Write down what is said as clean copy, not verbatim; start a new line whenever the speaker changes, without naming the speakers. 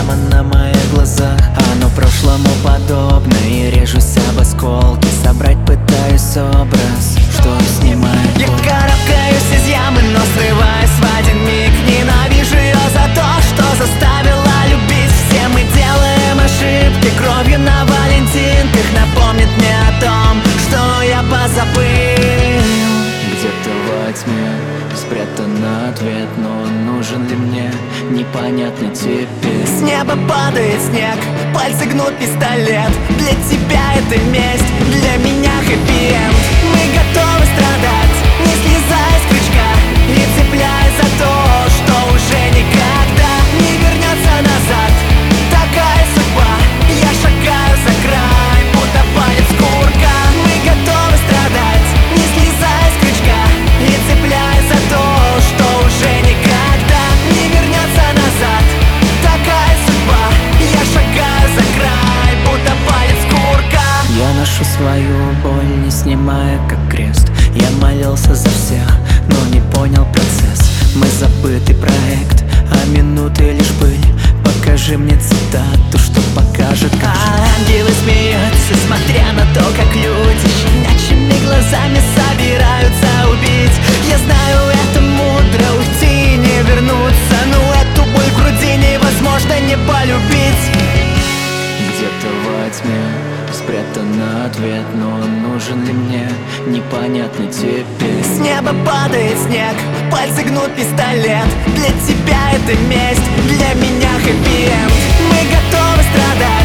прямо на моих глазах. Оно прошлому подобно, и режусь об осколки. Собрать пытаюсь образ, что снимает боль.
Я карабкаюсь из ямы, но срываюсь в один миг. Ненавижу ее за то, что заставила любить. Все мы делаем ошибки, кровью на валентинках напомнит мне о том, что я позабыл.
Где-то во тьме спрятан ответ, но он нужен ли мне, непонятно теперь.
С неба падает снег, пальцы гнут пистолет. Для тебя это месть, для меня хэппи-энд. Мы готовы страдать, не слезая с крючка и цепляясь за то, что уже никогда не вернется назад. Такая судьба, я шагаю за край, будто палец курка. Мы готовы страдать, не слезая с крючка и цепляясь за то, что уже никогда не вернется назад. Такая судьба, я шагаю за край, будто палец курка.
Я ношу свою боль, не снимая как крест. Я молился за всех, но не понял процесс. Мы забытый проект, а минуты лишь пыль. Покажи мне цитату, что покажет, как
Ангелы смеются, смотря на то, как люди щенячьими глазами собираются убить. Я знаю, это мудро, уйти и не вернуться, но эту боль в груди невозможно не полюбить.
где-то во тьме спрятан ответ, но он нужен ли мне, непонятно теперь.
С неба падает снег, пальцы гнут пистолет. Для тебя это месть, для меня хэппи-энд. Мы готовы страдать,